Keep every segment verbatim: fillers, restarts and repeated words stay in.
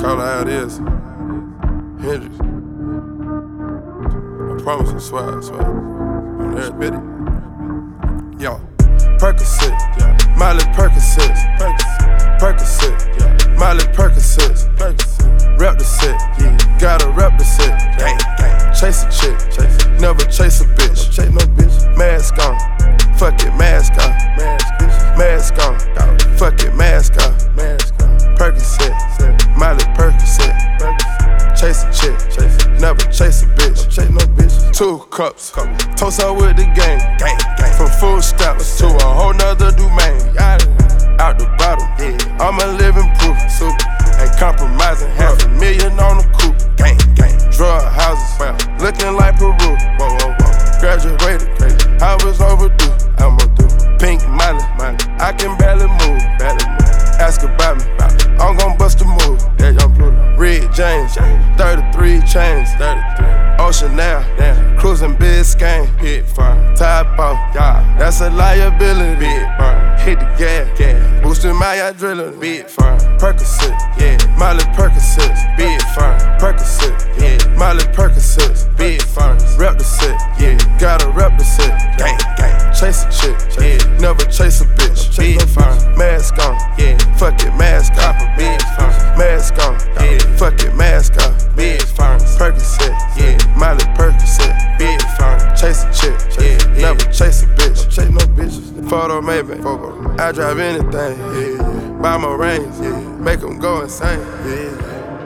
All I had is Hendrix. I promise I swear, I swear. On there, spit it. Yo, Percocet, yeah. Miley Percocet, Percocet, yeah. Miley Percocet, rep the set, yeah. Gotta rep the set, gang, gang. Chase a chick, chase. Never chase a bitch, chase no bitch. Mask on, fuck it, mask on, mask, bitch. Mask on, fuck it, mask on, mask on. Percocet, Miley Percocet, chase a chick, chase. Never chase a bitch, chase no bitch. Two cups, toast out with the gang, gang, gang. From food stamps to a whole nother domain. Out the bottom, yeah. I'm a living proof, super. Ain't compromising, half a million on the coupe, gang, gang. Drug houses, well, looking like Peru, whoa, whoa, whoa. Graduated, crazy. I was overdue, I'm overdue. Pink Miley, I can barely move, barely move. Ask about me, I'm gon' bust a move. Yeah, young Pluto. Red James, thirty-three chains, thirty-three. Ocean now, damn. Cruising Biscayne, hit fire. Top off, yeah. That's a liability, big fire. Hit the gas, gas. Boosting my adrenaline, big fire. Percocet, yeah. Miley Percocet, big fire. Percocet, yeah. Miley Percocet, big fire. Rep the set, yeah. Gotta rep the set, gang, gang. Chase a chick, yeah. Never chase a bitch, big fire. Mask on, yeah. Fuck it, mask off, big fire. Mask on, yeah. Fuck it, mask off, big fire. Percocet, yeah. Miley Percocet, big fire. Chase a chick, yeah. Never chase a bitch, chase no bitches. Photo Maybach, I drive anything, yeah. Buy my rings, yeah. Make them go insane, yeah.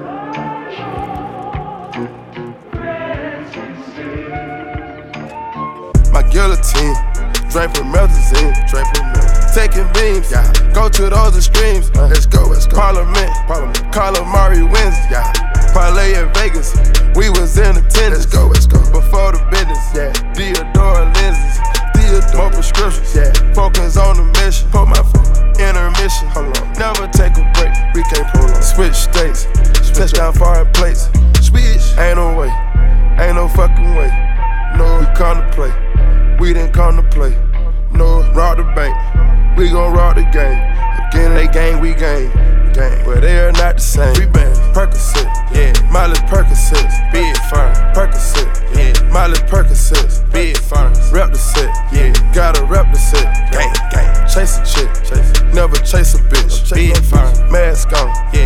My guillotine, draped with melazine, draped with melazine. Taking beams, yeah. Go to those extremes, uh, let's go, let's go. Parliament, Parliament. Calamari wins, yeah. Parlay in Vegas, we was in attendance. Let's go, let's go. Before the business, yeah. Theodore lenses, Theodore. More prescriptions, yeah. Focus on the mission. Put my phone, intermission. Hold on. Never take a break, we can't prolong. Switch states, Switch touchdown foreign plates. Switch, ain't no way, ain't no fucking way. No, we come to play, we didn't come to play. No, rob the bank, we gon' rob the game. Again, they gang, we gang. Gang. But they are not the same. We been Percocet, yeah. Miley Percocet, big fire. Percocet, yeah. Miley Percocet, big fire. Rep the set, yeah. Gotta rep the set, gang, gang. Chase a chick, chase. Never chase a bitch, big fire. Mask on, yeah.